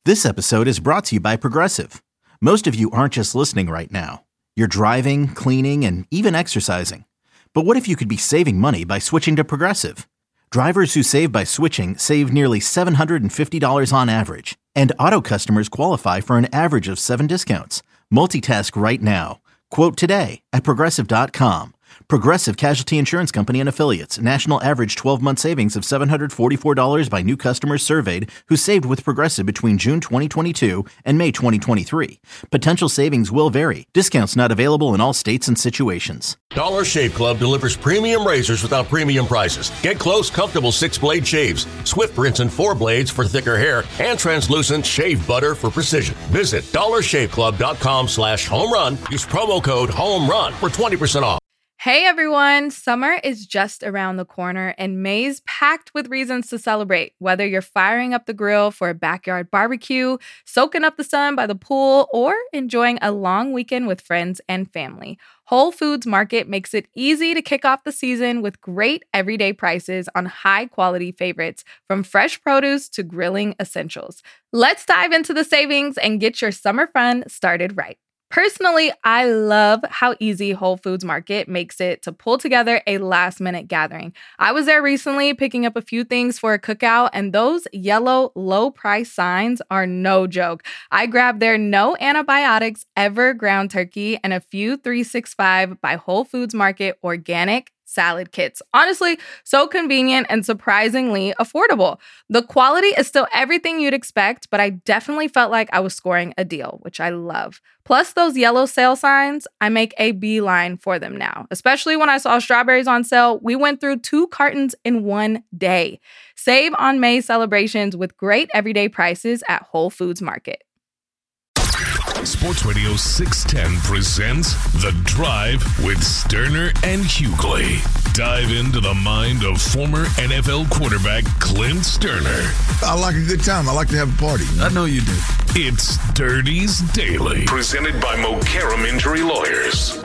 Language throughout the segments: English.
This episode is brought to you by Progressive. Most of you aren't just listening right now. You're driving, cleaning, and even exercising. But what if you could be saving money by switching to Progressive? Drivers who save by switching save nearly $750 on average. And auto customers qualify for an average of 7 discounts. Multitask right now. Quote today at Progressive.com. Progressive Casualty Insurance Company and Affiliates. National average 12-month savings of $744 by new customers surveyed who saved with Progressive between June 2022 and May 2023. Potential savings will vary. Discounts not available in all states and situations. Dollar Shave Club delivers premium razors without premium prices. Get close, comfortable 6-blade shaves, swift rinse and 4 blades for thicker hair, and translucent shave butter for precision. Visit dollarshaveclub.com/home-run. Use promo code HOME-RUN for 20% off. Hey everyone, summer is just around the corner and May's packed with reasons to celebrate. Whether you're firing up the grill for a backyard barbecue, soaking up the sun by the pool, or enjoying a long weekend with friends and family, Whole Foods Market makes it easy to kick off the season with great everyday prices on high-quality favorites, from fresh produce to grilling essentials. Let's dive into the savings and get your summer fun started right. Personally, I love how easy Whole Foods Market makes it to pull together a last-minute gathering. I was there recently picking up a few things for a cookout, and those yellow low-price signs are no joke. I grabbed their no antibiotics ever ground turkey and a few 365 by Whole Foods Market organic salad kits. Honestly, so convenient and surprisingly affordable. The quality is still everything you'd expect, but I definitely felt like I was scoring a deal, which I love. Plus those yellow sale signs, I make a beeline for them now. Especially when I saw strawberries on sale, we went through 2 cartons in one day. Save on May celebrations with great everyday prices at Whole Foods Market. Sports Radio 610 presents The Drive with Sterner and Hughley. Dive into the mind of former NFL quarterback Clint Sterner. I like a good time. I like to have a party. I know you do. It's Dirty's Daily, presented by Mokaram Injury Lawyers.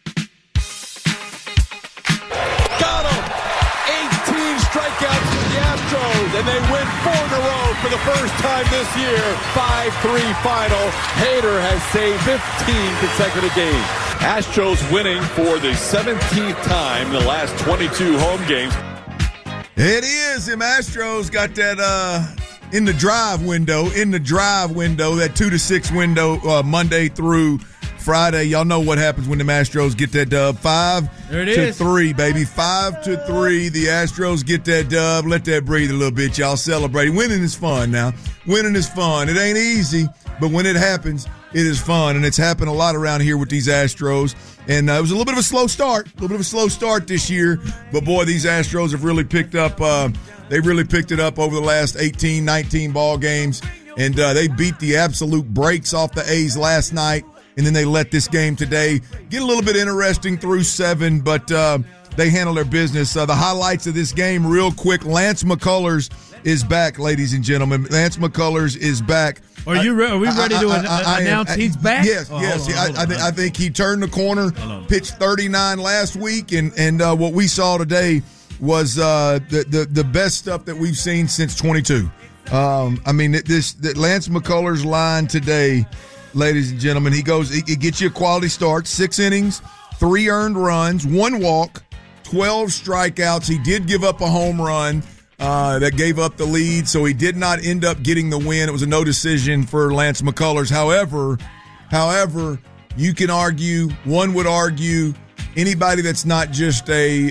Got him! 18 strikeouts for the Astros, and they win 4 in a row for the first time this year. 5-3 final. Hader has saved 15 consecutive games. Astros winning for the 17th time in the last 22 home games. It is. Them Astros got that in the drive window, that 2 to 6 window, Monday through Friday. Y'all know what happens when the Astros get that dub. 5-3, baby. 5-3. The Astros get that dub. Let that breathe a little bit. Y'all celebrate. Winning is fun now. Winning is fun. It ain't easy, but when it happens, it is fun. And it's happened a lot around here with these Astros. And it was a little bit of a slow start. This year. But, boy, these Astros have really picked up. They really picked it up over the last 18, 19 ball games. And they beat the absolute brakes off the A's last night. And then they let this game today get a little bit interesting through 7, but they handle their business. The highlights of this game real quick. Lance McCullers is back, ladies and gentlemen. Lance McCullers is back. Are we ready to announce he's back? Yes, yes. I think he turned the corner, pitched 39 last week, and what we saw today was the best stuff that we've seen since 22. The Lance McCullers line today, ladies and gentlemen, he gets you a quality start, 6 innings, 3 earned runs, 1 walk, 12 strikeouts. He did give up a home run that gave up the lead, so he did not end up getting the win. It was a no decision for Lance McCullers. However, you can argue, one would argue, anybody that's not just a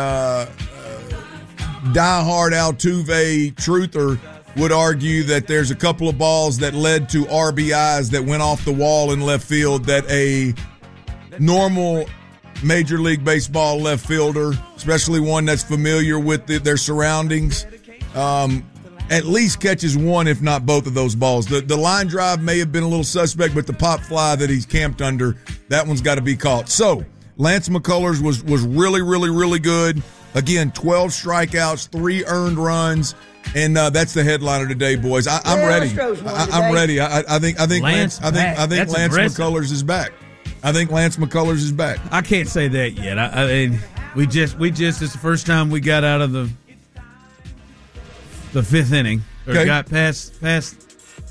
diehard Altuve truther would argue that there's a couple of balls that led to RBIs that went off the wall in left field that a normal Major League Baseball left fielder, especially one that's familiar with their surroundings, at least catches one, if not both of those balls. The line drive may have been a little suspect, but the pop fly that he's camped under, that one's got to be caught. So Lance McCullers was really, really, really good. Again, 12 strikeouts, 3 earned runs. And that's the headliner today, boys. I'm ready. I'm ready. I think Lance McCullers is back. I think Lance McCullers is back. I can't say that yet. I mean, we just it's the first time we got out of the 5th inning or got past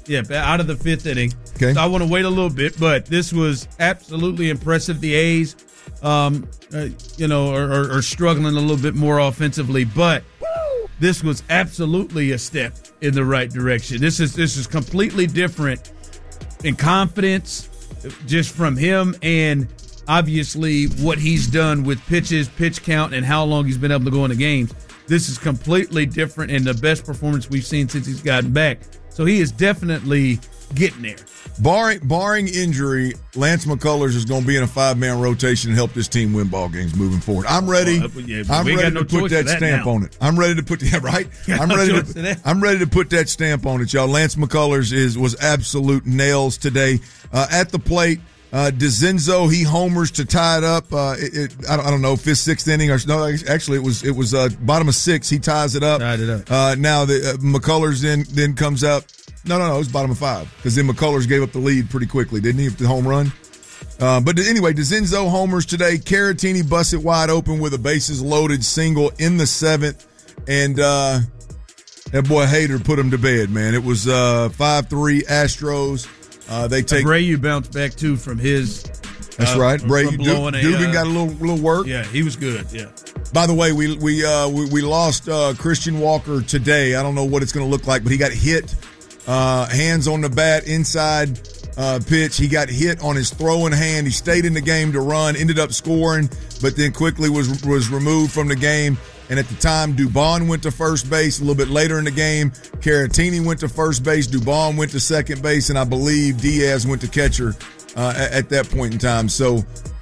Yeah, out of the 5th inning. Okay. So I want to wait a little bit, but this was absolutely impressive. The A's, are struggling a little bit more offensively, but this was absolutely a step in the right direction. This is completely different in confidence, just from him, and obviously what he's done with pitches, pitch count, and how long he's been able to go into games. This is completely different and the best performance we've seen since he's gotten back. So he is definitely getting there. Barring injury, Lance McCullers is going to be in a 5-man rotation and help this team win ball games moving forward. I'm ready. I'm ready to put that stamp on it. I'm ready to put I'm ready to put that stamp on it, y'all. Lance McCullers was absolute nails today at the plate. DeCinzo, he homers to tie it up. I don't know, 5th, 6th inning, or no, actually it was bottom of 6. He ties it up. Tied it up. Now the McCullers then comes up. No, it was bottom of 5, because then McCullers gave up the lead pretty quickly, didn't he? The home run. But anyway, DeCinzo homers today. Caratini busts it wide open with a bases loaded single in the 7th, and that boy Hader put him to bed. Man, it was 5-3 Astros. They take Abreu bounced back too from his. That's right. Dubin got a little work. Yeah, he was good. Yeah. By the way, we lost Christian Walker today. I don't know what it's going to look like, but he got hit. Hands on the bat, inside pitch. He got hit on his throwing hand. He stayed in the game to run, ended up scoring, but then quickly was removed from the game. And at the time, Dubon went to first base. A little bit later in the game, Caratini went to first base. Dubon went to second base, and I believe Diaz went to catcher at that point in time. So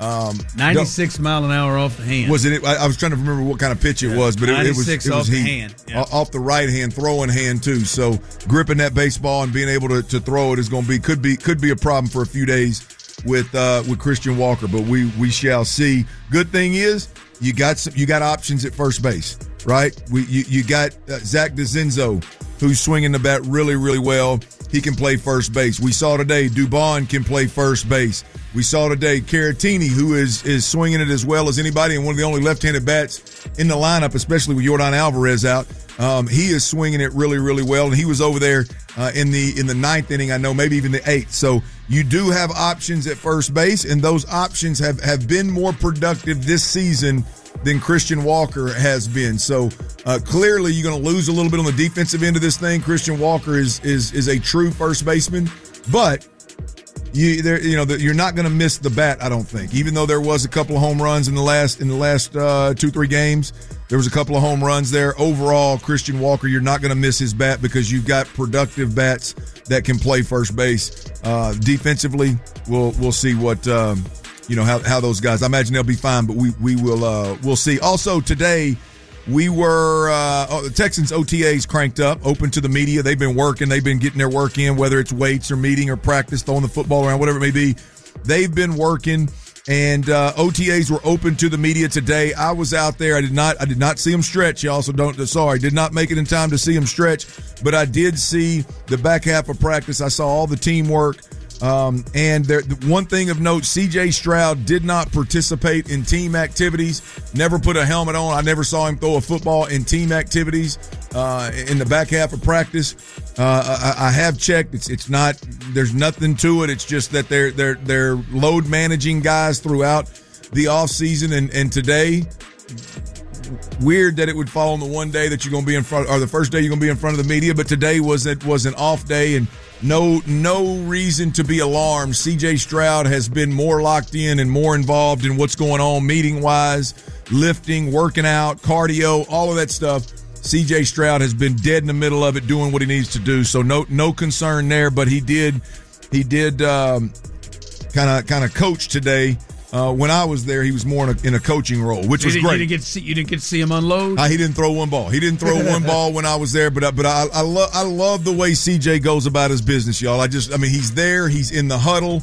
96 mile an hour off the hand. Was it? I was trying to remember what kind of pitch it was, but it was off the hand. Yeah. Off the right hand, throwing hand too. So gripping that baseball and being able to throw it is going to could be a problem for a few days with Christian Walker, but we shall see. Good thing is you got options at first base, right? You got Zach DeCinzo, who's swinging the bat really, really well. He can play first base. We saw today Dubon can play first base. We saw today Caratini, who is swinging it as well as anybody, and one of the only left-handed bats in the lineup, especially with Yordan Alvarez out. He is swinging it really, really well, and he was over there in the 9th inning, I know, maybe even the 8th. So you do have options at first base, and those options have been more productive this season than Christian Walker has been. So clearly you're going to lose a little bit on the defensive end of this thing. Christian Walker is a true first baseman, but you're not going to miss the bat, I don't think. Even though there was a couple of home runs in the last 2-3 games, there was a couple of home runs there. Overall, Christian Walker, you're not going to miss his bat because you've got productive bats that can play first base. Defensively, we'll see what how those guys. I imagine they'll be fine, but we'll see. Also today, the Texans OTAs cranked up, open to the media. They've been working. They've been getting their work in, whether it's weights or meeting or practice, throwing the football around, whatever it may be. They've been working, and OTAs were open to the media today. I was out there. I did not see them stretch. Y'all, so did not make it in time to see them stretch, but I did see the back half of practice. I saw all the teamwork. And the one thing of note, C.J. Stroud did not participate in team activities, never put a helmet on. I never saw him throw a football in team activities in the back half of practice. I have checked. It's not, there's nothing to it. It's just that they're load managing guys throughout the off season, and today, weird that it would fall on the one day that you're going to be in front, or the first day you're going to be in front of the media, but today was an off day, and no reason to be alarmed. CJ Stroud has been more locked in and more involved in what's going on meeting wise, lifting, working out, cardio, all of that stuff. CJ Stroud has been dead in the middle of it, doing what he needs to do. So no concern there, but he did kind of coach today. When I was there, he was more in a coaching role, which was great. You didn't get to see him unload? He didn't throw one ball. He didn't throw one ball when I was there, but I love the way CJ goes about his business, y'all. He's there. He's in the huddle.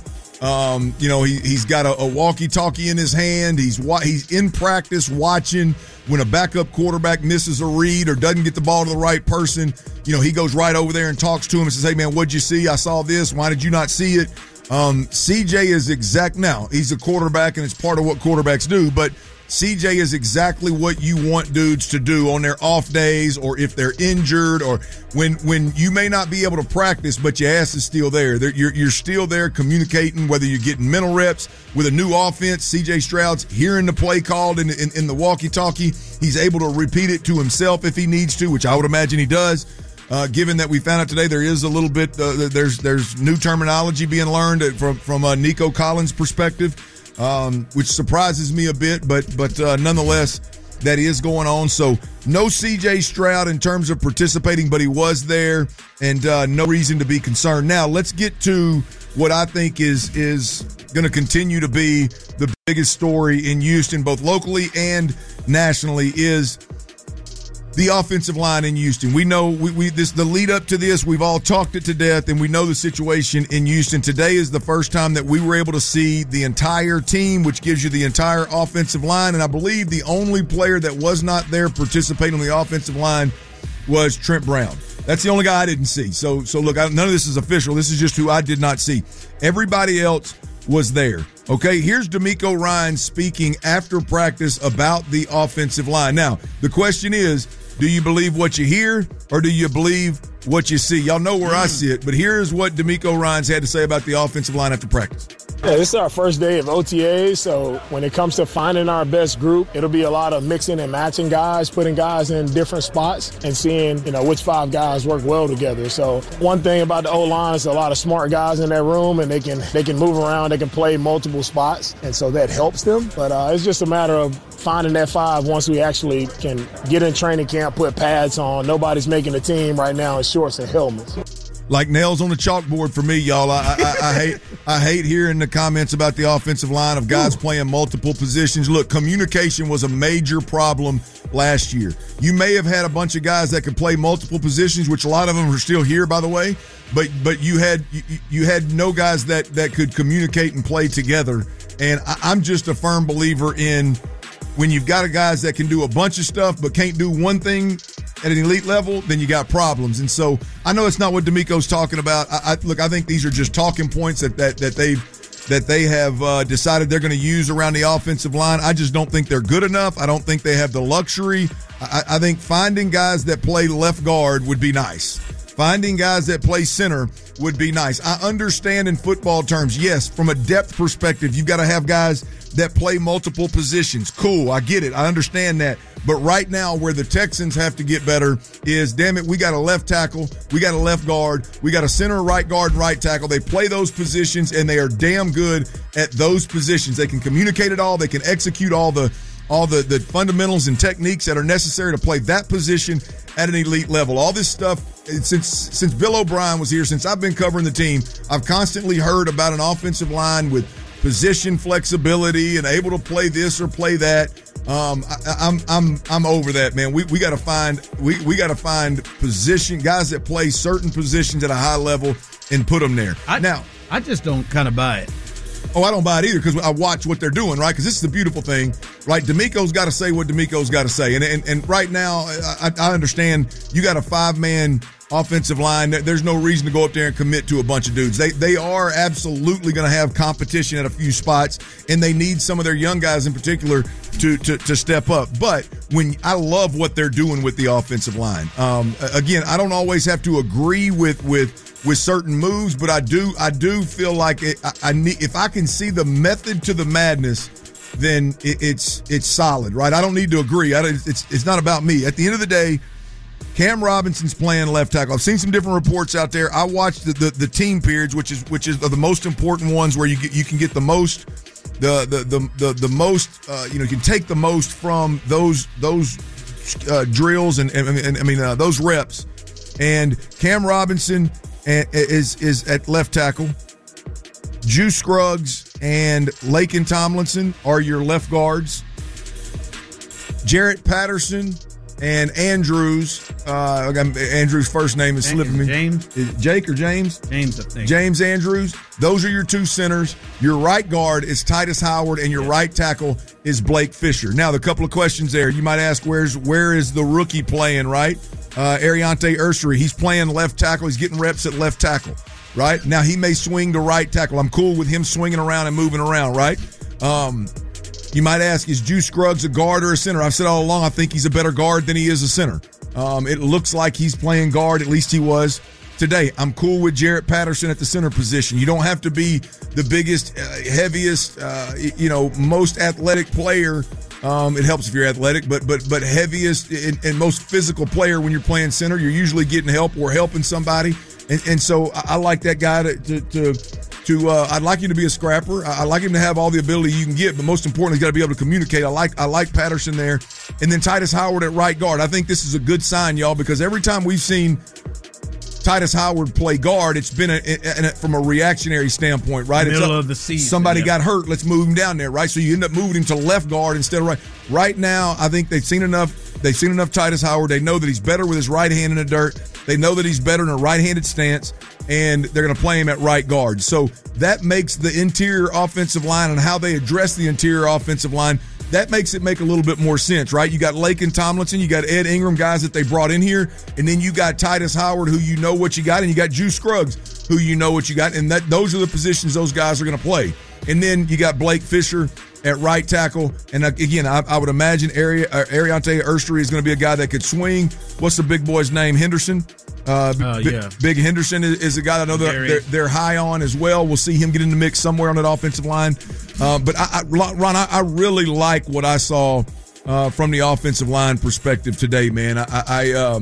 He's got a walkie-talkie in his hand. He's in practice watching when a backup quarterback misses a read or doesn't get the ball to the right person. He goes right over there and talks to him and says, "Hey, man, what'd you see? I saw this. Why did you not see it?" CJ is now he's a quarterback, and it's part of what quarterbacks do, but CJ is exactly what you want dudes to do on their off days, or if they're injured, or when you may not be able to practice, but your ass is still there. You're still there communicating, whether you're getting mental reps with a new offense. CJ Stroud's hearing the play called in the walkie-talkie. He's able to repeat it to himself if he needs to, which I would imagine he does. Given that we found out today there is a little bit, there's new terminology being learned from Nico Collins' perspective, which surprises me a bit, but nonetheless, that is going on. So no C.J. Stroud in terms of participating, but he was there, and no reason to be concerned. Now let's get to what I think is going to continue to be the biggest story in Houston, both locally and nationally, is the offensive line in Houston. We know the lead up to this, we've all talked it to death, and we know the situation in Houston. Today is the first time that we were able to see the entire team, which gives you the entire offensive line. And I believe the only player that was not there participating on the offensive line was Trent Brown. That's the only guy I didn't see. So look, none of this is official. This is just who I did not see. Everybody else was there. Okay, here's DeMeco Ryans speaking after practice about the offensive line. Now, the question is, do you believe what you hear, or do you believe what you see? Y'all know where I sit, but here's what DeMeco Ryans had to say about the offensive line after practice. Yeah, this is our first day of OTAs, so when it comes to finding our best group, it'll be a lot of mixing and matching guys, putting guys in different spots, and seeing, which 5 guys work well together. So one thing about the O-line is a lot of smart guys in that room, and they can move around, they can play multiple spots, and so that helps them. But it's just a matter of finding that 5 once we actually can get in training camp, put pads on. Nobody's making the team right now in shorts and helmets. Like nails on the chalkboard for me, y'all. I hate hearing the comments about the offensive line of guys playing multiple positions. Look, communication was a major problem last year. You may have had a bunch of guys that could play multiple positions, which a lot of them are still here, by the way. But you had no guys that could communicate and play together. And I'm just a firm believer in when you've got guys that can do a bunch of stuff but can't do one thing at an elite level, then you got problems. And so I know it's not what DeMeco's talking about. I think these are just talking points that they have decided they're going to use around the offensive line. I just don't think they're good enough. I don't think they have the luxury. I think finding guys that play left guard would be nice. Finding guys that play center would be nice. I understand in football terms, yes, from a depth perspective, you've got to have guys that play multiple positions. Cool, I get it. I understand that. But right now, where the Texans have to get better is, damn it, we got a left tackle, we got a left guard, we got a center, right guard, and right tackle. They play those positions, and they are damn good at those positions. They can communicate it all. They can execute all the fundamentals and techniques that are necessary to play that position at an elite level. All this stuff, since Bill O'Brien was here, since I've been covering the team, I've constantly heard about an offensive line with position flexibility and able to play this or play that. I'm over that, man. We got to find position guys that play certain positions at a high level and put them there. I just don't kind of buy it. Oh, I don't buy it either, because I watch what they're doing, right? Because this is the beautiful thing, right? DeMeco's got to say what DeMeco's got to say. And right now, I understand you got a 5-man offensive line. There's no reason to go up there and commit to a bunch of dudes. They are absolutely going to have competition at a few spots, and they need some of their young guys in particular to step up. But I love what they're doing with the offensive line. Again, I don't always have to agree with certain moves, but I do feel like if I can see the method to the madness, then it's solid, right? I don't need to agree. It's not about me. At the end of the day, Cam Robinson's playing left tackle. I've seen some different reports out there. I watched the team periods, which is the most important ones, where you can get the most the most you can take the most from those drills and those reps. And Cam Robinson is at left tackle. Juice Scruggs and Laken Tomlinson are your left guards. Jarrett Patterson and Andrews. Andrews' first name is slipping me. James? Jake or James? James, I think. James Andrews. Those are your 2 centers. Your right guard is Titus Howard, and your right tackle is Blake Fisher. Now, the couple of questions there. You might ask, where is the rookie playing, right? Ariante Ursery. He's playing left tackle. He's getting reps at left tackle, right? Now, he may swing to right tackle. I'm cool with him swinging around and moving around, right? You might ask, is Juice Scruggs a guard or a center? I've said all along, I think he's a better guard than he is a center. It looks like he's playing guard, at least he was today. I'm cool with Jarrett Patterson at the center position. You don't have to be the biggest, heaviest, most athletic player. It helps if you're athletic, but heaviest and most physical player when you're playing center. You're usually getting help or helping somebody. And so I like that guy I'd like him to be a scrapper. I like him to have all the ability you can get, but most importantly, he's got to be able to communicate. I like Patterson there. And then Titus Howard at right guard. I think this is a good sign, y'all, because every time we've seen Titus Howard play guard, it's been from a reactionary standpoint, right? Middle of the season. Somebody got hurt. Let's move him down there, right? So you end up moving him to left guard instead of right. Right now, I think they've seen enough. They've seen enough Titus Howard. They know that he's better with his right hand in the dirt. They know that he's better in a right-handed stance, and they're going to play him at right guard. So that makes the interior offensive line and how they address the interior offensive line, that makes it make a little bit more sense, right? You got Lakin Tomlinson, you got Ed Ingram, guys that they brought in here, and then you got Titus Howard, who you know what you got, and you got Juice Scruggs, who you know what you got, and those are the positions those guys are going to play. And then you got Blake Fisher at right tackle. And again, I would imagine Ariante Urstery is going to be a guy that could swing. What's the big boy's name? Henderson? Big Henderson is a guy I know that they're high on as well. We'll see him get in the mix somewhere on that offensive line. But Ron, I really like what I saw from the offensive line perspective today, man. I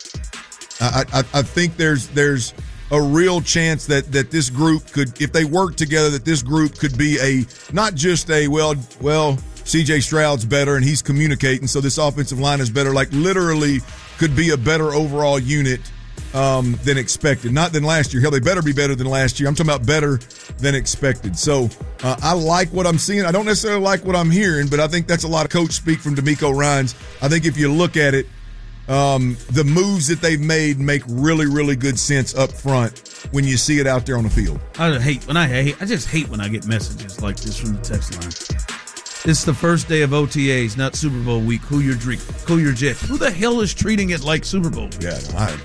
think there's a real chance that this group could, if they work together, that this group could be not just C.J. Stroud's better and he's communicating, so this offensive line is better. Like literally could be a better overall unit than expected. Not than last year. Hell, they better be better than last year. I'm talking about better than expected. So I like what I'm seeing. I don't necessarily like what I'm hearing, but I think that's a lot of coach speak from DeMeco Ryans. I think if you look at it, the moves that they've made make really, really good sense up front when you see it out there on the field. I just hate when I get messages like this from the text line. It's the first day of OTAs, not Super Bowl week. Cool your jet. Who the hell is treating it like Super Bowl? Yeah,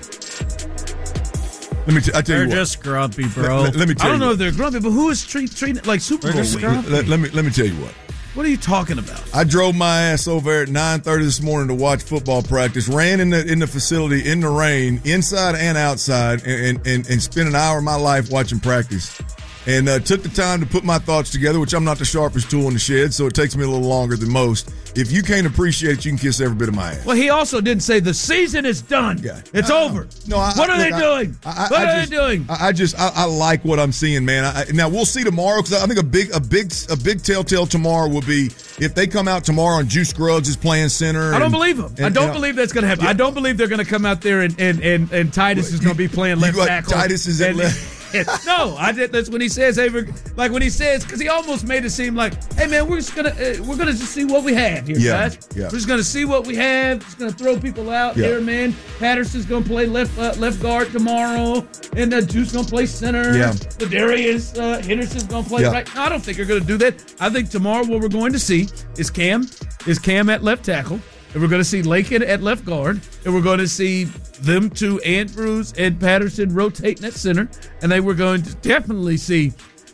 I tell they're you what. Just grumpy, bro. Let me tell you. I don't know if they're grumpy, but who is treating it like Super Bowl week? Let me tell you what. What are you talking about? I drove my ass over at 9:30 this morning to watch football practice. Ran in the facility in the rain, inside and outside, and spent an hour of my life watching practice. And took the time to put my thoughts together, which I'm not the sharpest tool in the shed, so it takes me a little longer than most. If you can't appreciate it, you can kiss every bit of my ass. Well, he also didn't say the season is done. Yeah. It's over. No, what are they doing? What are they doing? I like what I'm seeing, man. Now we'll see tomorrow, because I think a big telltale tomorrow will be if they come out tomorrow and Juice Scruggs is playing center. I don't believe them. I don't believe that's going to happen. Yeah. I don't believe they're going to come out there and Titus is going to be playing left tackle. Titus is at left. No, that's when he says, hey, because he almost made it seem like, hey man, we're gonna just see what we have here, guys. Yeah. We're just gonna see what we have. Just gonna throw people out here, man. Patterson's gonna play left guard tomorrow, and Juice gonna play center. Yeah. Darius Henderson's gonna play right. No, I don't think they're gonna do that. I think tomorrow what we're going to see is Cam at left tackle. And we're going to see Lakin at left guard. And we're going to see them two, Andrews and Patterson, rotating at center. And they were going to definitely see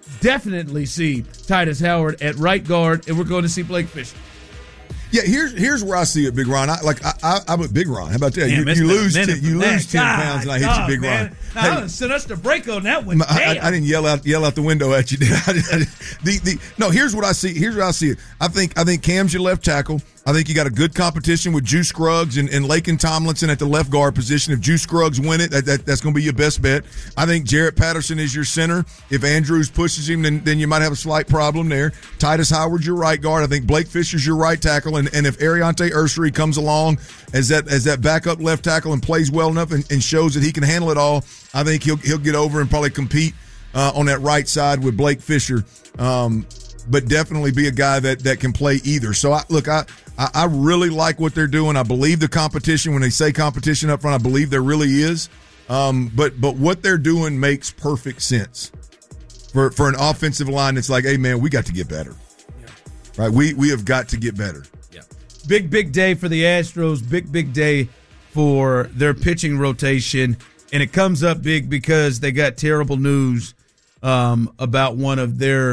Titus Howard at right guard. And we're going to see Blake Fisher. Yeah, here's where I see it, Big Ron. I'm a Big Ron. How about that? You lose 10 pounds and I hit you, Big Ron. Hey, send us the break on that one. I didn't yell out the window at you. No, here's what I see. Here's where I see it. I think Cam's your left tackle. I think you got a good competition with Juice Scruggs and Lakin Tomlinson at the left guard position. If Juice Scruggs win it, that's going to be your best bet. I think Jarrett Patterson is your center. If Andrews pushes him, then you might have a slight problem there. Titus Howard's your right guard. I think Blake Fisher's your right tackle. And if Ariante Urstery comes along as that backup left tackle and plays well enough and shows that he can handle it all, I think he'll get over and probably compete on that right side with Blake Fisher. But definitely be a guy that can play either. So I really like what they're doing. I believe the competition. When they say competition up front, I believe there really is. But what they're doing makes perfect sense for an offensive line. It's like, hey man, we got to get better. Yeah. Right? We have got to get better. Yeah. Big day for the Astros. Big day for their pitching rotation, and it comes up big because they got terrible news about one of their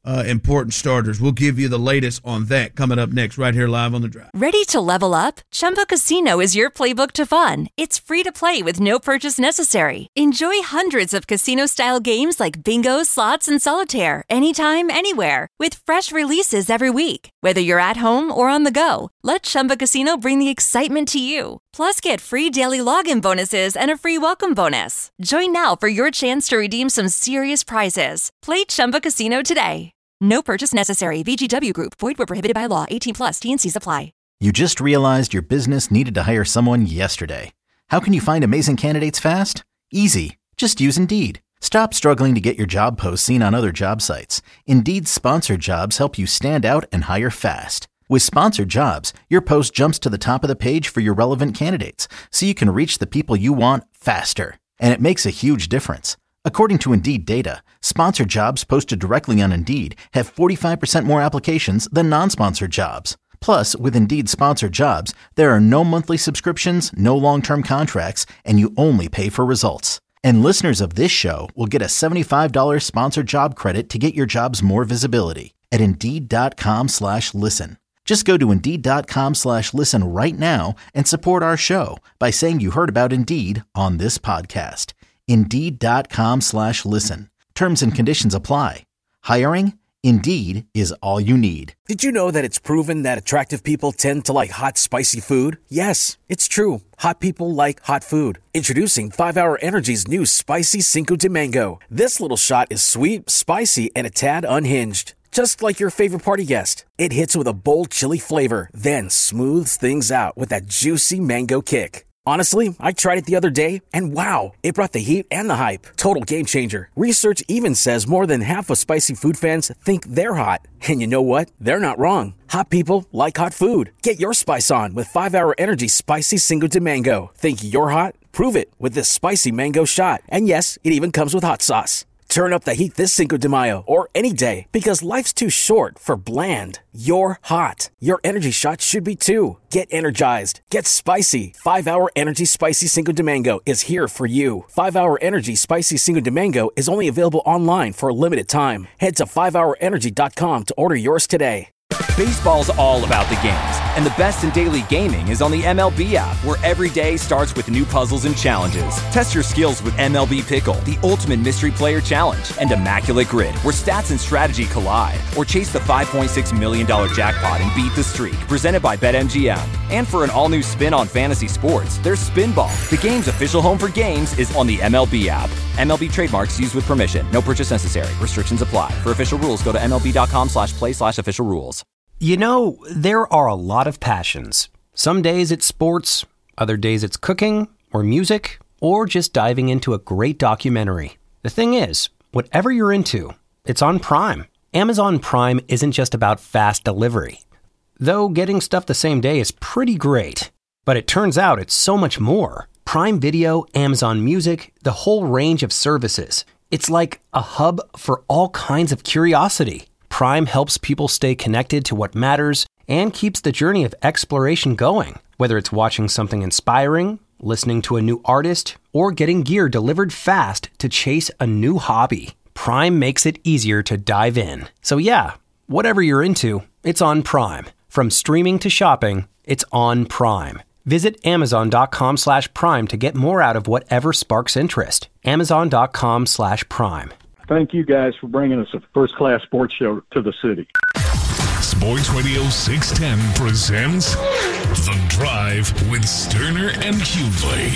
important starters. We'll give you the latest on that coming up next right here live on The Drive. Ready to level up? Chumba Casino is your playbook to fun. It's free to play with no purchase necessary. Enjoy hundreds of casino-style games like bingo, slots, and solitaire anytime, anywhere with fresh releases every week. Whether you're at home or on the go, let Chumba Casino bring the excitement to you. Plus, get free daily login bonuses and a free welcome bonus. Join now for your chance to redeem some serious prizes. Play Chumba Casino today. No purchase necessary. VGW Group. Void where prohibited by law. 18 plus. T&Cs apply. You just realized your business needed to hire someone yesterday. How can you find amazing candidates fast? Easy. Just use Indeed. Stop struggling to get your job posts seen on other job sites. Indeed's sponsored jobs help you stand out and hire fast. With sponsored jobs, your post jumps to the top of the page for your relevant candidates, so you can reach the people you want faster. And it makes a huge difference. According to Indeed data, sponsored jobs posted directly on Indeed have 45% more applications than non-sponsored jobs. Plus, with Indeed sponsored jobs, there are no monthly subscriptions, no long-term contracts, and you only pay for results. And listeners of this show will get a $75 sponsored job credit to get your jobs more visibility at Indeed.com/listen. Just go to Indeed.com/listen right now and support our show by saying you heard about Indeed on this podcast. Indeed.com/listen. Terms and conditions apply. Hiring? Indeed is all you need. Did you know that it's proven that attractive people tend to like hot, spicy food? Yes, it's true. Hot people like hot food. Introducing 5-Hour Energy's new Spicy Cinco de Mango. This little shot is sweet, spicy, and a tad unhinged. Just like your favorite party guest. It hits with a bold chili flavor, then smooths things out with that juicy mango kick. Honestly, I tried it the other day, and wow, it brought the heat and the hype. Total game changer. Research even says more than half of spicy food fans think they're hot. And you know what? They're not wrong. Hot people like hot food. Get your spice on with 5-Hour Energy Spicy Cinco de Mango. Think you're hot? Prove it with this spicy mango shot. And yes, it even comes with hot sauce. Turn up the heat this Cinco de Mayo or any day because life's too short for bland. You're hot. Your energy shot should be too. Get energized. Get spicy. 5-Hour Energy Spicy Cinco de Mango is here for you. 5-Hour Energy Spicy Cinco de Mango is only available online for a limited time. Head to 5hourenergy.com to order yours today. Baseball's all about the games, and the best in daily gaming is on the MLB app, where every day starts with new puzzles and challenges. Test your skills with MLB Pickle, the ultimate mystery player challenge, and Immaculate Grid, where stats and strategy collide. Or chase the $5.6 million jackpot and beat the streak, presented by BetMGM. And for an all-new spin on fantasy sports, there's Spinball. The game's official home for games is on the MLB app. MLB trademarks used with permission. No purchase necessary. Restrictions apply. For official rules, go to MLB.com/play/official rules. You know, there are a lot of passions. Some days it's sports, other days it's cooking, or music, or just diving into a great documentary. The thing is, whatever you're into, it's on Prime. Amazon Prime isn't just about fast delivery. Though getting stuff the same day is pretty great. But it turns out it's so much more. Prime Video, Amazon Music, the whole range of services. It's like a hub for all kinds of curiosity. Prime helps people stay connected to what matters and keeps the journey of exploration going. Whether it's watching something inspiring, listening to a new artist, or getting gear delivered fast to chase a new hobby, Prime makes it easier to dive in. So yeah, whatever you're into, it's on Prime. From streaming to shopping, it's on Prime. Visit Amazon.com/Prime to get more out of whatever sparks interest. Amazon.com/Prime. Thank you guys for bringing us a first-class sports show to the city. Sports Radio 610 presents The Drive with Sterner and Hughley.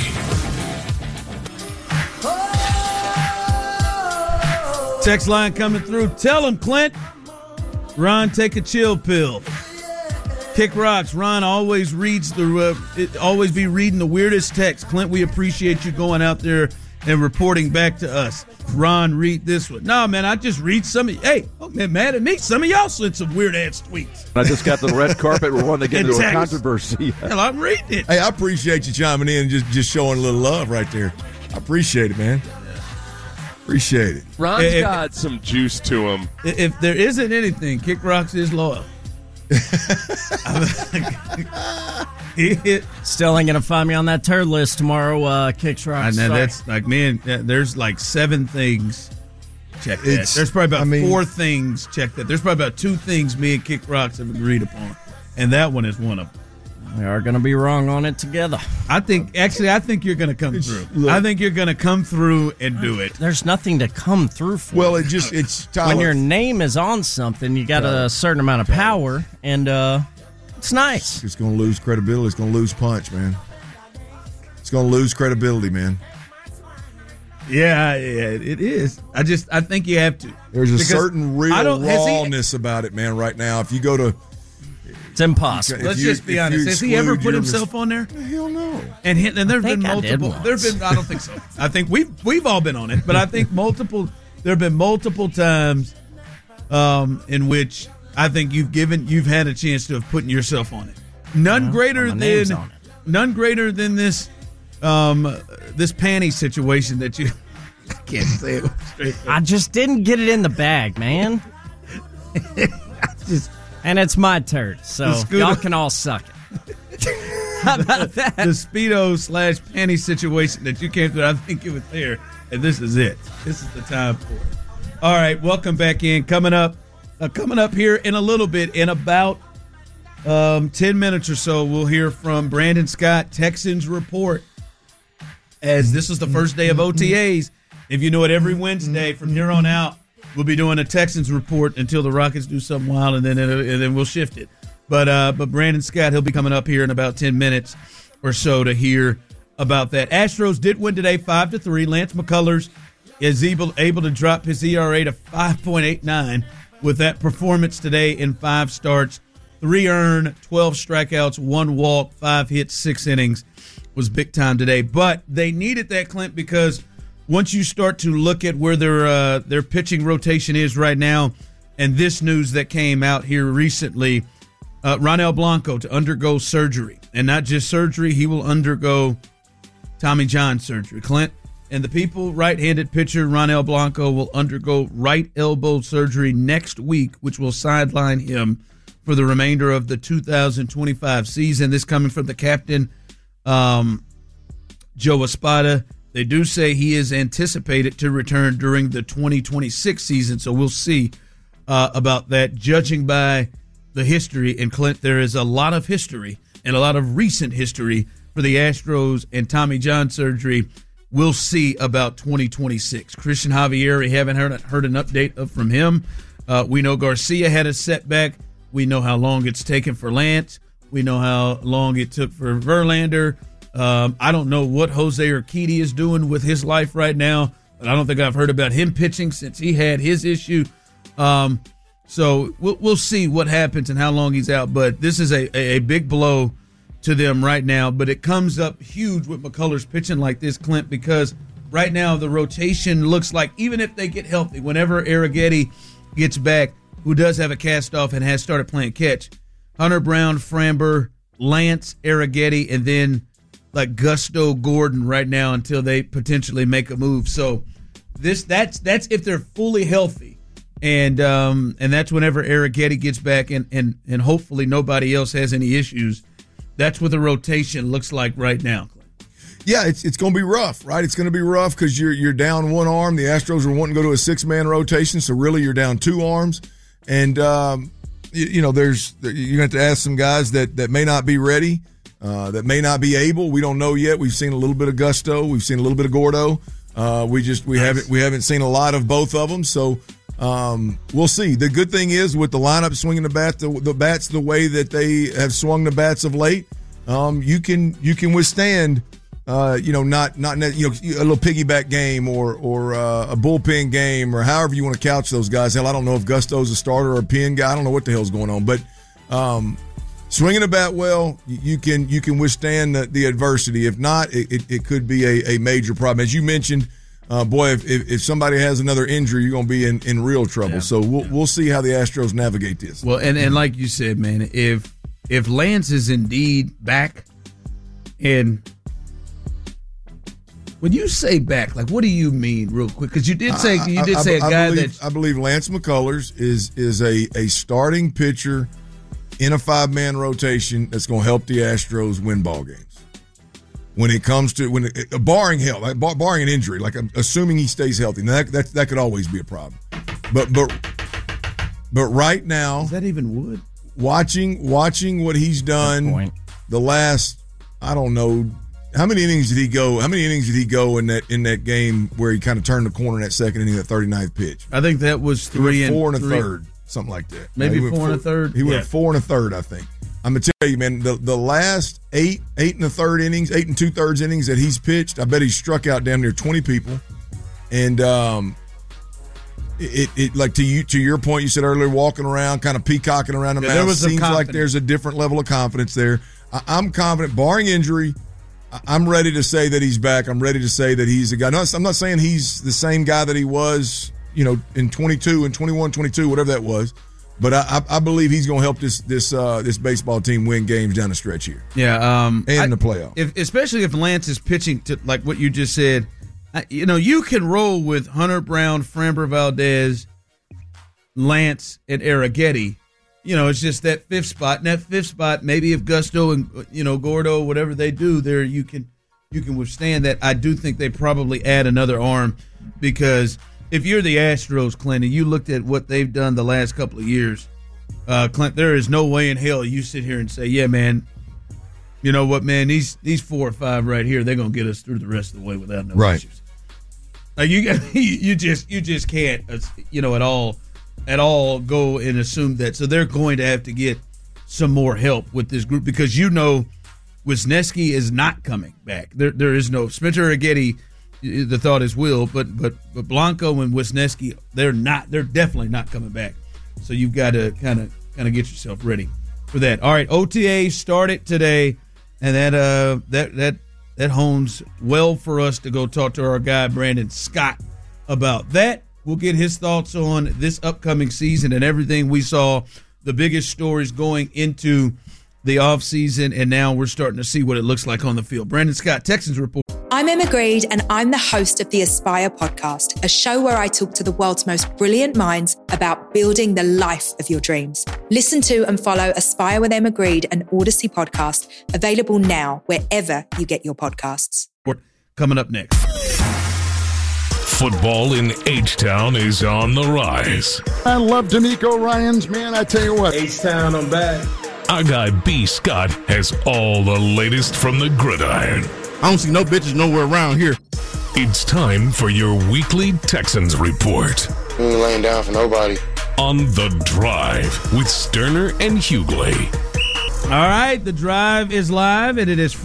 Text line coming through. Tell him, Clint. Ron, take a chill pill. Kick rocks. Ron always reads always be reading the weirdest text. Clint, we appreciate you going out there and reporting back to us. Ron, read this one. No, man, I just read some of you. Hey, don't get mad at me. Some of y'all sent some weird-ass tweets. I just got the red carpet. We're wanting to get into a controversy. Hell, I'm reading it. Hey, I appreciate you chiming in and just showing a little love right there. I appreciate it, man. Appreciate it. Ron's got some juice to him. If there isn't anything, Kick Rocks is loyal. Still ain't gonna find me on that turd list tomorrow. Kicks Rocks. And that's like, man, there's like 7 things check that. There's probably about 4 things. Check that. There's probably about 2 things me and Kick Rocks have agreed upon, and that one is one of them. We are going to be wrong on it together. I think you're going to come through. Look, I think you're going to come through and do it. There's nothing to come through for. Well, it's Tyler. When your name is on something, you got a certain amount of power, and it's nice. It's going to lose credibility. It's going to lose punch, man. It's going to lose credibility, man. Yeah, it is. I think you have to. There's a certain real rawness about it, man, right now. If you go to... It's impossible. Let's just be honest. Has he ever put himself on there? Hell no. And there've been multiple. I don't think so. I think we've all been on it, but I think there have been multiple times in which I think you've had a chance to have put yourself on it. None greater than this this panty situation that you. I can't say it straight. I just didn't get it in the bag, man. And it's my turd, so y'all can all suck it. How about that? The Speedo/panty situation that you came through, I think it was there, and this is it. This is the time for it. All right, welcome back in. Coming up here in a little bit, in about 10 minutes or so, we'll hear from Brandon Scott, Texans Report, as this is the first day of OTAs. If you know it, every Wednesday from here on out, we'll be doing a Texans Report until the Rockets do something wild, and then we'll shift it. But Brandon Scott, he'll be coming up here in about 10 minutes or so to hear about that. Astros did win today 5-3. Lance McCullers is able to drop his ERA to 5.89 with that performance today in 5 starts, 3 earned, 12 strikeouts, 1 walk, 5 hits, 6 innings. Was big time today. But they needed that, Clint, because once you start to look at where their pitching rotation is right now, and this news that came out here recently, Ronel Blanco to undergo surgery. And not just surgery, he will undergo Tommy John surgery. Clint, and the people, right-handed pitcher Ronel Blanco will undergo right elbow surgery next week, which will sideline him for the remainder of the 2025 season. This coming from the captain, Joe Espada. They do say he is anticipated to return during the 2026 season, so we'll see about that. Judging by the history, and Clint, there is a lot of history and a lot of recent history for the Astros and Tommy John surgery. We'll see about 2026. Christian Javier, we haven't heard an update from him. We know Garcia had a setback. We know how long it's taken for Lance. We know how long it took for Verlander. I don't know what Jose Urquidy is doing with his life right now, but I don't think I've heard about him pitching since he had his issue. So we'll see what happens and how long he's out. But this is a big blow to them right now. But it comes up huge with McCullers pitching like this, Clint, because right now the rotation looks like, even if they get healthy, whenever Arrighetti gets back, who does have a cast-off and has started playing catch, Hunter Brown, Framber, Lance, Arrighetti, and then like Gusto, Gordon right now until they potentially make a move. So that's if they're fully healthy, and that's whenever Arrighetti gets back, and hopefully nobody else has any issues. That's what the rotation looks like right now. Yeah, it's going to be rough, right? It's going to be rough because you're down 1 arm. The Astros are wanting to go to a 6-man rotation, so really you're down 2 arms, and you're going to have to ask some guys that may not be ready. That may not be able. We don't know yet. We've seen a little bit of Gusto. We've seen a little bit of Gordo. We haven't seen a lot of both of them. So we'll see. The good thing is with the lineup swinging the bats the way that they have swung the bats of late, you can withstand not a little piggyback game or a bullpen game or however you want to couch those guys. Hell, I don't know if Gusto's a starter or a pen guy. I don't know what the hell's going on, but. Swinging the bat well, you can withstand the adversity. If not, it could be a major problem. As you mentioned, if somebody has another injury, you're going to be in real trouble. Yeah. So we'll see how the Astros navigate this. Well, and like you said, man, if Lance is indeed back, and when you say back, like what do you mean, real quick? Because you did say a guy that I believe Lance McCullers is a starting pitcher in a 5-man rotation that's going to help the Astros win ball games. when it comes to barring health, like barring an injury, like I'm assuming he stays healthy. Now that could always be a problem. But right now, is that even wood? Watching what he's done the last, I don't know, how many innings did he go? How many innings did he go in that game where he kind of turned the corner in that second inning, that 39th pitch? I think that was 4 and a third, something like that. Maybe 4 and a third. He went 4 and a third, I think. I'm gonna tell you, man, the last 8 and a third innings, 8 and 2/3 innings that he's pitched, I bet he's struck out damn near 20 people, and It like to your point, you said earlier, walking around, kind of peacocking around the mound. Seems like there's a different level of confidence there. I'm confident, barring injury. I'm ready to say that he's back. I'm ready to say that he's a guy. No, I'm not saying he's the same guy that he was, in 22 and 21, 22, whatever that was. But I believe he's going to help this baseball team win games down the stretch here. Yeah, and in the playoff. Especially if Lance is pitching to like what you just said. You can roll with Hunter Brown, Framber Valdez, Lance, and Arrighetti. It's just that fifth spot. And that fifth spot, maybe if Gusto and Gordo, whatever they do there, you can withstand that. I do think they probably add another arm because if you're the Astros, Clint, and you looked at what they've done the last couple of years, Clint, there is no way in hell you sit here and say, yeah, man, you know what, man, these 4 or 5 right here, they're gonna get us through the rest of the way without no issues. Like you just can't at all go and assume that. So they're going to have to get some more help with this group because Wisniewski is not coming back. There is no Spencer Arrighetti. The thought is will, but Blanco and Wisniewski, they're definitely not coming back. So you've got to kind of get yourself ready for that. All right, OTA started today, and that hones well for us to go talk to our guy Brandon Scott about that. We'll get his thoughts on this upcoming season and everything we saw, the biggest stories going into the offseason, and now we're starting to see what it looks like on the field. Brandon Scott, Texans Report. I'm Emma Greed, and I'm the host of the Aspire podcast, a show where I talk to the world's most brilliant minds about building the life of your dreams. Listen to and follow Aspire with Emma Greed, an Odyssey podcast, available now wherever you get your podcasts. Coming up next. Football in H-Town is on the rise. I love D'Amico Ryans, man. I tell you what. H-Town, I'm back. Our guy B. Scott has all the latest from the gridiron. I don't see no bitches nowhere around here. It's time for your weekly Texans report. We ain't laying down for nobody. On The Drive with Sterner and Hughley. All right, The Drive is live, and it is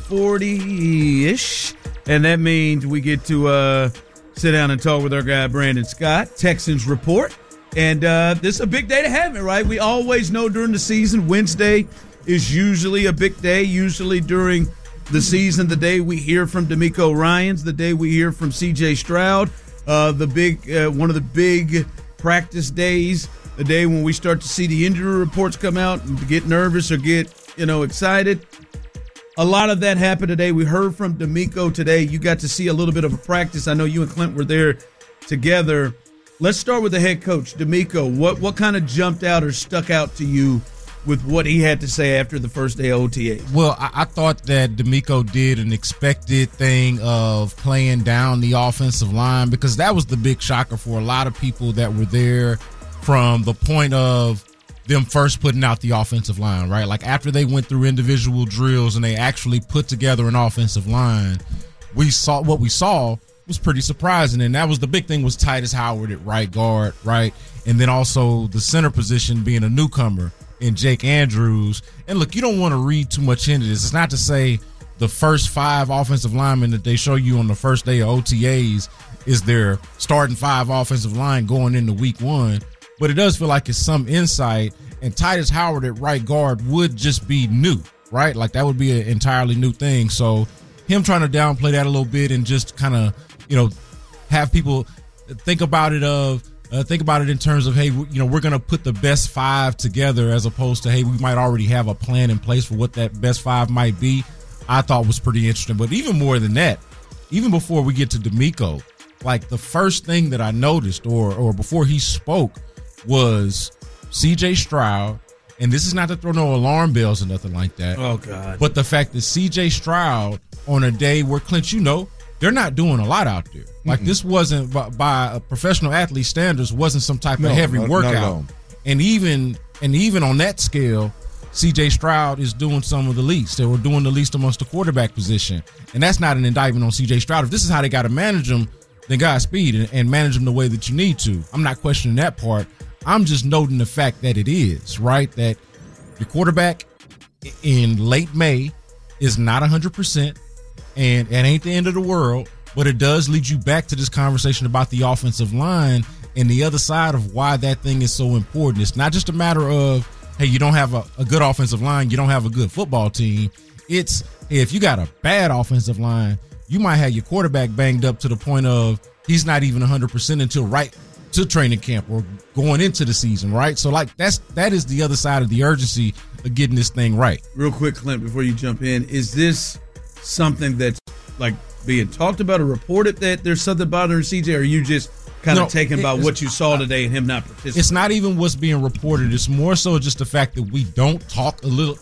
4:40-ish. And that means we get to sit down and talk with our guy, Brandon Scott, Texans Report. And this is a big day to have it, right? We always know during the season, Wednesday is usually a big day, usually during the season, the day we hear from D'Amico Ryans, the day we hear from C.J. Stroud, one of the big practice days, the day when we start to see the injury reports come out and get nervous or get, excited. A lot of that happened today. We heard from D'Amico today. You got to see a little bit of a practice. I know you and Clint were there together. Let's start with the head coach, D'Amico. What kind of jumped out or stuck out to you with what he had to say after the first day of OTA? Well, I thought that D'Amico did an expected thing of playing down the offensive line because that was the big shocker for a lot of people that were there from the point of them first putting out the offensive line, right? Like after they went through individual drills and they actually put together an offensive line, we saw was pretty surprising. And that was the big thing was Titus Howard at right guard, right? And then also the center position being a newcomer in Jake Andrews. And look, you don't want to read too much into this. It's not to say the first 5 offensive linemen that they show you on the first day of OTAs is their starting 5 offensive line going into week 1. But it does feel like it's some insight. And Titus Howard at right guard would just be new, right? Like that would be an entirely new thing. So him trying to downplay that a little bit and just kind of, have people think about it in terms of, hey, we're going to put the best 5 together as opposed to, hey, we might already have a plan in place for what that best 5 might be, I thought was pretty interesting. But even more than that, even before we get to D'Amico, like the first thing that I noticed or before he spoke was C.J. Stroud and this is not to throw no alarm bells or nothing like that. Oh, God. But the fact that C.J. Stroud on a day where, Clint, they're not doing a lot out there. Like, this wasn't, by a professional athlete standards, wasn't some type of heavy workout. And even on that scale, C.J. Stroud is doing some of the least. They were doing the least amongst the quarterback position. And that's not an indictment on C.J. Stroud. If this is how they got to manage him, then Godspeed and manage them the way that you need to. I'm not questioning that part. I'm just noting the fact that it is, right? That your quarterback in late May is not 100%, and it ain't the end of the world, but it does lead you back to this conversation about the offensive line and the other side of why that thing is so important. It's not just a matter of, hey, you don't have a good offensive line, you don't have a good football team. It's, hey, if you got a bad offensive line, you might have your quarterback banged up to the point of he's not even 100% until right to training camp or going into the season, right? So, like, that is the other side of the urgency of getting this thing right. Real quick, Clint, before you jump in, is this something that's, like, being talked about or reported that there's something bothering CJ, or are you just kind of taken by what you saw today and him not participating? It's not even what's being reported. It's more so just the fact that we talk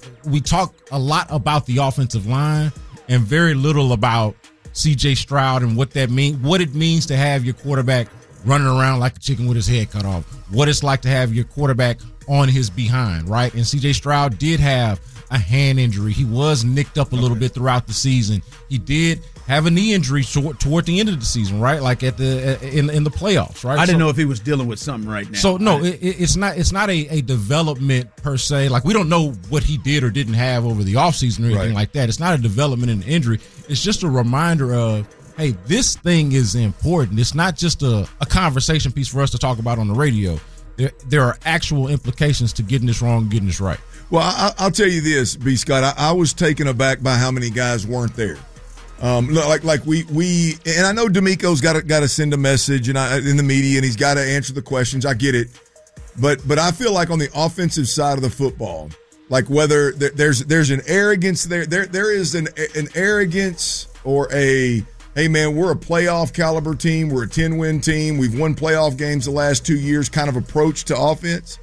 a lot about the offensive line and very little about CJ Stroud and what it means to have your quarterback running around like a chicken with his head cut off, what it's like to have your quarterback on his behind, right? And CJ Stroud did have a hand injury. He was nicked up a little bit throughout the season. He did have a knee injury toward the end of the season, right? Like in the playoffs, right? I didn't know if he was dealing with something right now. So no, it's not a development per se. Like, we don't know what he did or didn't have over the offseason or anything like that. It's not a development in an injury. It's just a reminder of, hey, this thing is important. It's not just a conversation piece for us to talk about on the radio. There are actual implications to getting this wrong and getting this right. Well, I'll tell you this, B. Scott. I was taken aback by how many guys weren't there. Like we and I know D'Amico's got to send a message and in the media, and he's got to answer the questions. I get it, but I feel like on the offensive side of the football, like whether there's an arrogance there is an arrogance or a, hey man, we're a playoff caliber team, we're a 10-win team, we've won playoff games the last 2 years kind of approach to offense.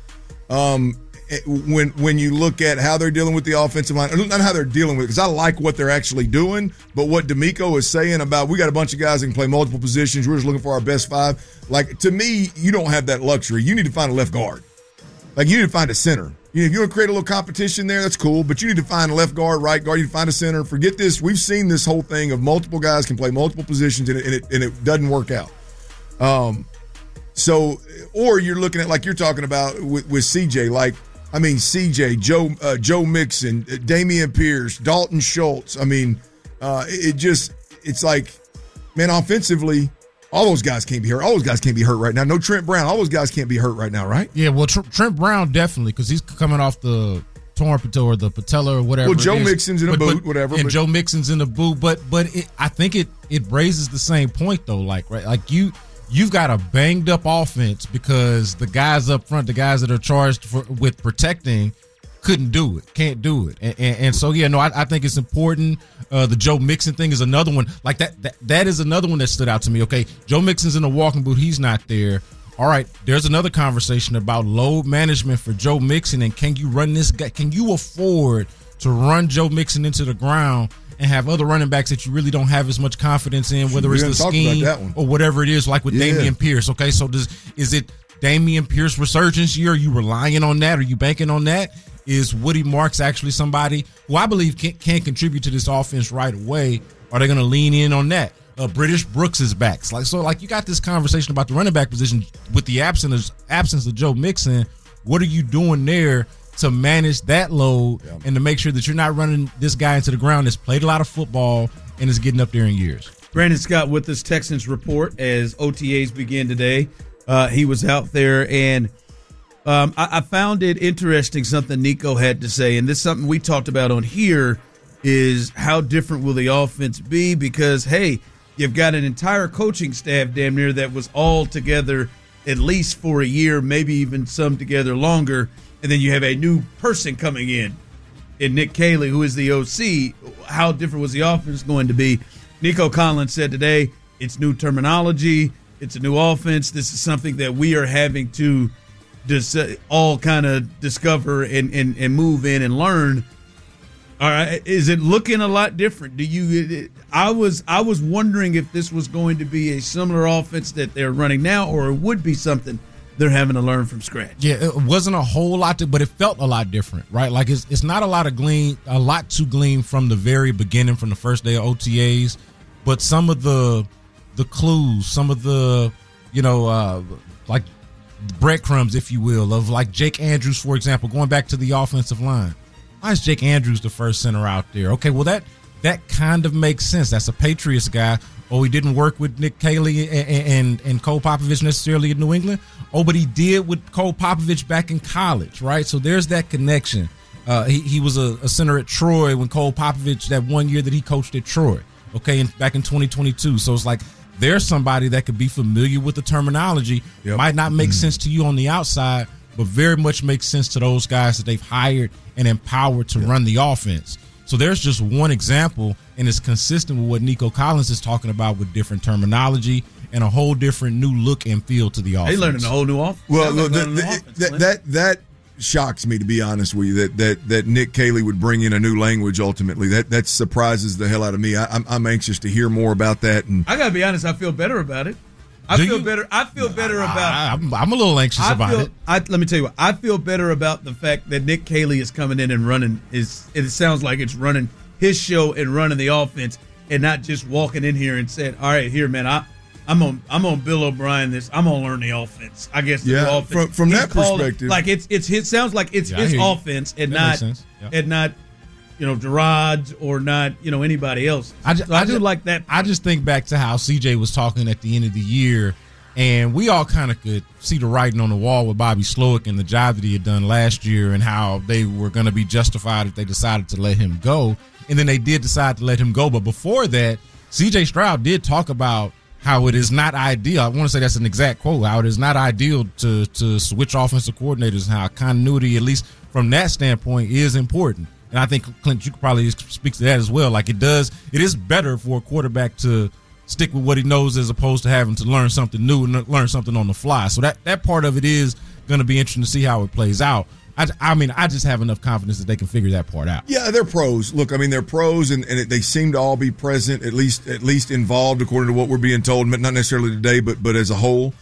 When you look at how they're dealing with the offensive line, not how they're dealing with it, because I like what they're actually doing, but what D'Amico is saying about, we got a bunch of guys that can play multiple positions, we're just looking for our best five. Like, to me, you don't have that luxury. You need to find a left guard. Like, you need to find a center. If you want to create a little competition there, that's cool, but you need to find a left guard, right guard, you need to find a center. Forget this. We've seen this whole thing of multiple guys can play multiple positions, and it doesn't work out. So, or you're looking at, like you're talking about with CJ, like, I mean, CJ, Joe Mixon, Dameon Pierce, Dalton Schultz. I mean, it's like, man, offensively, all those guys can't be hurt. All those guys can't be hurt right now. No Trent Brown. All those guys can't be hurt right now, right? Yeah, well, Trent Brown definitely, because he's coming off the torn patella or the patella or whatever. Well, Joe Mixon's in a boot, whatever. And Joe Mixon's in the boot, but I think it raises the same point though. Like, right, like you've got a banged up offense because the guys up front, the guys that are charged with protecting, can't do it. And so, yeah, no, I think it's important. The Joe Mixon thing is another one. Like that is another one that stood out to me. Okay, Joe Mixon's in the walking boot. He's not there. All right, there's another conversation about load management for Joe Mixon, and can you run this guy? Can you afford to run Joe Mixon into the ground and have other running backs that you really don't have as much confidence in, whether it's the scheme or whatever it is, like with Dameon Pierce? Okay, so is it Dameon Pierce resurgence year? Are you relying on that? Are you banking on that? Is Woody Marks actually somebody who I believe can contribute to this offense right away? Are they going to lean in on that? British Brooks is back. So you got this conversation about the running back position with the absence of Joe Mixon. What are you doing there to manage that load and to make sure that you're not running this guy into the ground that's played a lot of football and is getting up there in years? Brandon Scott with us, Texans Report, as OTAs begin today. He was out there, and I found it interesting, something Nico had to say, and this is something we talked about on here, is how different will the offense be? Because, hey, you've got an entire coaching staff damn near that was all together at least for a year, maybe even some together longer, and then you have a new person coming in Nick Caley, who is the OC. How different was the offense going to be? Nico Collins said today, it's new terminology, it's a new offense. This is something that we are having to all kind of discover and move in and learn. All right, is it looking a lot different? I was wondering if this was going to be a similar offense that they're running now, or it would be something they're having to learn from scratch. Yeah, it wasn't a whole lot, but it felt a lot different, right? Like it's not a lot to glean from the very beginning, from the first day of OTAs, but some of the clues, some of the like breadcrumbs, if you will, of like Jake Andrews, for example, going back to the offensive line. Why is Jake Andrews the first center out there? Okay, well that kind of makes sense. That's a Patriots guy. Oh, he didn't work with Nick Caley and Cole Popovich necessarily in New England. Oh, but he did with Cole Popovich back in college, right? So there's that connection. He was a center at Troy when Cole Popovich, that 1 year that he coached at Troy, okay, back in 2022. So it's like there's somebody that could be familiar with the terminology. Yep. Might not make sense to you on the outside, but very much makes sense to those guys that they've hired and empowered to run the offense. So there's just one example, and it's consistent with what Nico Collins is talking about with different terminology and a whole different new look and feel to the offense. They learning a whole new offense. Well, that shocks me, to be honest with you, that Nick Caley would bring in a new language ultimately. That surprises the hell out of me. I'm anxious to hear more about that. And I got to be honest, I feel better about it. I feel better about it. I'm a little anxious about it. Let me tell you what. I feel better about the fact that Nick Caley is coming in and running. It sounds like it's running his show and running the offense, and not just walking in here and saying, "All right, here, man, I'm on Bill O'Brien. I'm gonna learn the offense." I guess the offense. From that perspective, like it's his. Sounds like it's his offense and not Gerard's or not anybody else. I do like that. I just think back to how CJ was talking at the end of the year, and we all kind of could see the writing on the wall with Bobby Slowick and the job that he had done last year, and how they were going to be justified if they decided to let him go. And then they did decide to let him go. But before that, CJ Stroud did talk about how it is not ideal. I want to say that's an exact quote. How it is not ideal to switch offensive coordinators, and how continuity, at least from that standpoint, is important. And I think, Clint, you could probably speak to that as well. Like it is better for a quarterback to stick with what he knows as opposed to having to learn something new and learn something on the fly. So that part of it is going to be interesting to see how it plays out. I just have enough confidence that they can figure that part out. Yeah, they're pros. Look, I mean, they're pros, and they seem to all be present, at least involved, according to what we're being told. Not necessarily today, but as a whole.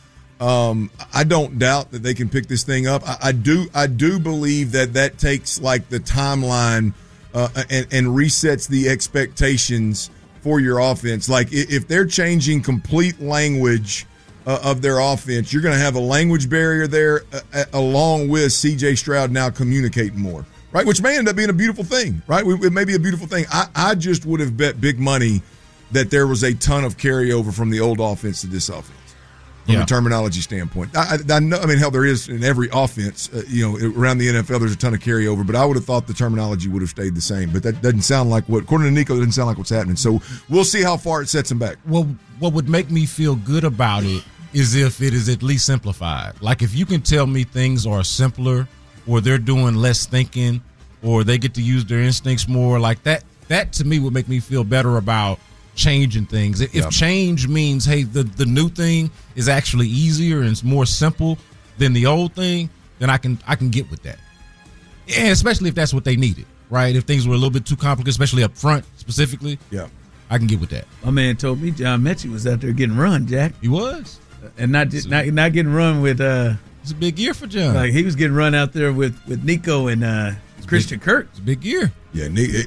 I don't doubt that they can pick this thing up. I do believe that takes like the timeline and resets the expectations for your offense. Like if they're changing complete language of their offense, you're going to have a language barrier there along with CJ Stroud now communicating more, right? Which may end up being a beautiful thing, right? It may be a beautiful thing. I just would have bet big money that there was a ton of carryover from the old offense to this offense. From a terminology standpoint. I know. I mean, hell, there is in every offense, around the NFL, there's a ton of carryover, but I would have thought the terminology would have stayed the same. But that doesn't sound like according to Nico, it doesn't sound like what's happening. So we'll see how far it sets him back. Well, what would make me feel good about it is if it is at least simplified. Like if you can tell me things are simpler, or they're doing less thinking, or they get to use their instincts more, like that to me would make me feel better about changing things. If change means, hey, the new thing is actually easier and it's more simple than the old thing, then I can get with that. And especially if that's what they needed, right? If things were a little bit too complicated, especially up front specifically, I can get with that. My man told me John Mechie was out there getting run, Jack. He was. And not getting run with it's a big year for John. Like he was getting run out there with Nico and Christian Kirk. It's a big year. Yeah,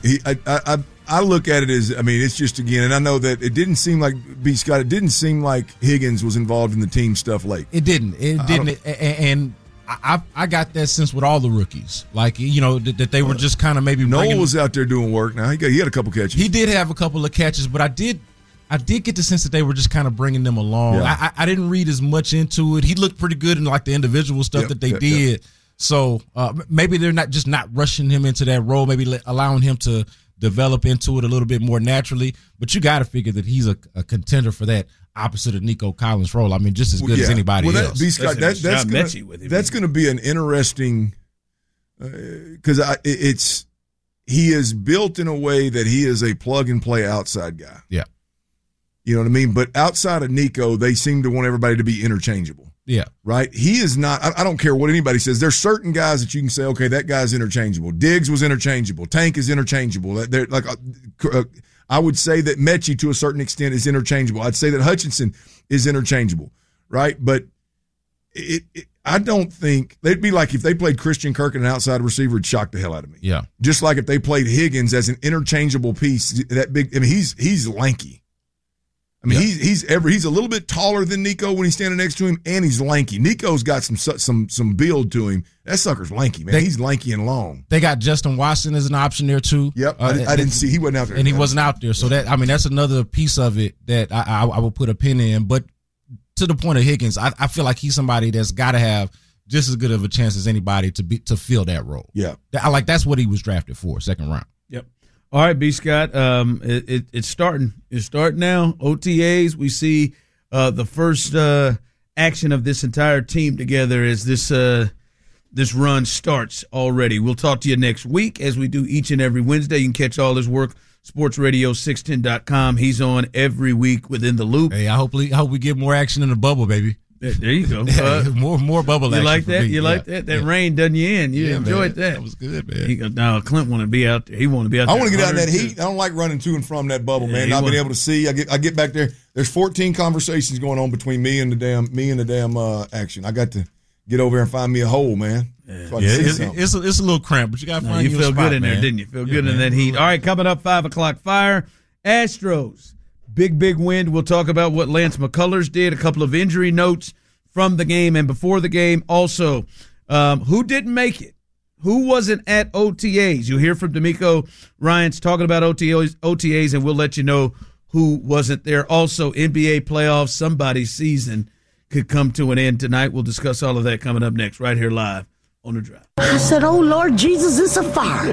I look at it as, I mean, it's just, again, and I know that it didn't seem like, B. Scott, it didn't seem like Higgins was involved in the team stuff late. It didn't. And I got that sense with all the rookies. Like, that they were just kind of maybe Noel was out there doing work now. He had a couple catches. He did have a couple of catches, but I did get the sense that they were just kind of bringing them along. Yeah. I didn't read as much into it. He looked pretty good in like the individual stuff that they did. Yep. So maybe they're not rushing him into that role, maybe allowing him to develop into it a little bit more naturally. But you got to figure that he's a contender for that opposite of Nico Collins' role. I mean, just as good as anybody else. That's going to be an interesting because he is built in a way that he is a plug and play outside guy. Yeah. You know what I mean? But outside of Nico, they seem to want everybody to be interchangeable. Yeah. Right? He is not, I don't care what anybody says. There's certain guys that you can say, okay, that guy's interchangeable. Diggs was interchangeable. Tank is interchangeable. They're like, I would say that Mechie to a certain extent is interchangeable. I'd say that Hutchinson is interchangeable, right? But I don't think – it'd be like if they played Christian Kirk and an outside receiver, it'd shock the hell out of me. Yeah. Just like if they played Higgins as an interchangeable piece, that big – I mean, he's lanky. I mean, he's a little bit taller than Nico when he's standing next to him, and he's lanky. Nico's got some build to him. That sucker's lanky, man. He's lanky and long. They got Justin Watson as an option there too. Yep, I didn't see. He wasn't out there, and he wasn't out there. So that's another piece of it that I will put a pin in. But to the point of Higgins, I feel like he's somebody that's got to have just as good of a chance as anybody to fill that role. Yeah, that's what he was drafted for, second round. Yep. All right, B. Scott. It's starting. It's starting now. OTAs. We see the first action of this entire team together as this run starts already. We'll talk to you next week as we do each and every Wednesday. You can catch all his work, sportsradio610.com. He's on every week within the loop. Hey, I hope we get more action in the bubble, baby. There you go. More bubble action. You like that? You like that? That rain done you in. You enjoyed that. That was good, man. Now Clint want to be out there. He want to be out there. I want to get out in that heat. I don't like running to and from that bubble, man. Not being able to see. I get back there. There's 14 conversations going on between me and the damn action. I got to get over there and find me a hole, man. So it's a little cramped, but you got to find you feel spot, good in man. there, didn't you? Feel good in that heat. All right, coming up 5 o'clock fire. Astros. Big win. We'll talk about what Lance McCullers did. A couple of injury notes from the game and before the game. Also, who didn't make it? Who wasn't at OTAs? You'll hear from D'Amico Ryans talking about OTAs, and we'll let you know who wasn't there. Also, NBA playoffs, somebody's season could come to an end tonight. We'll discuss all of that coming up next right here live on The Drive. I said, oh, Lord Jesus, it's a fire.